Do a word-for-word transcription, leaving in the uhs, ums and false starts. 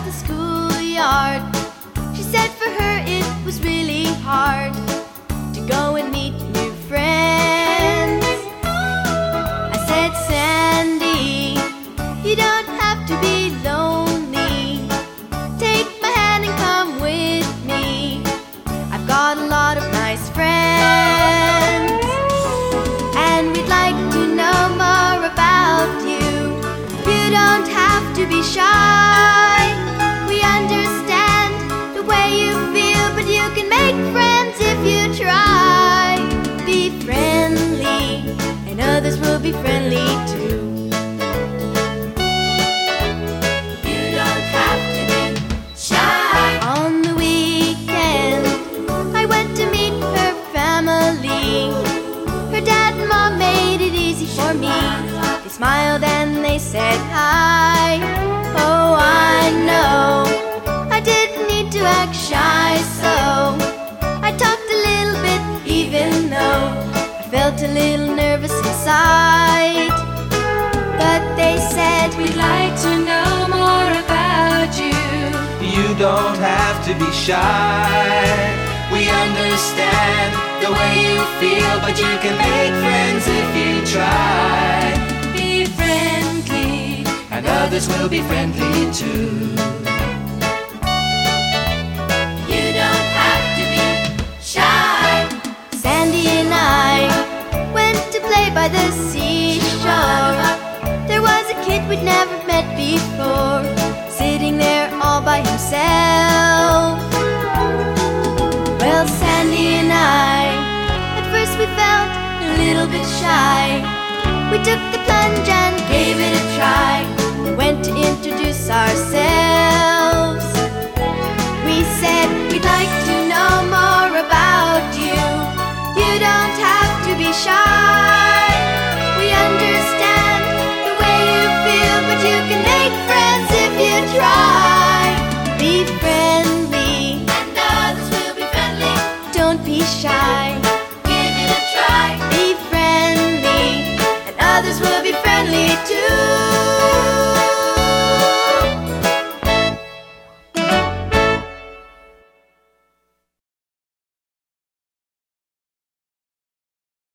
the schoolyard. She said for her it was really hard to go and meet new friends. I said, Sandy, you don't have to be lonely. Take my hand and come with me. I've got a lot of nice friends, and we'd like to know more about you. You don't have to be shy. We understand the way you feel, but you can make friends if you try. Be friendly, and others will be friendly too. You don't have to be shy. On the weekend, I went to meet her family. Her dad and mom made it easy for me. They smiled and they said hi. Oh, I know I didn't need to act shy, so I talked a little bit, even though I felt a little nervous inside. But they said, we'd like to know more about you. You don't have to be shy. We understand the way you feel, but you can make friends if you try. Be friendly, and others will be friendly too. You don't have to be shy. Sandy and I went to play by the seashore. There was a kid we'd never met before, sitting there all by himself. Well, Sandy and I, at first we felt a little bit shy. We took the plunge and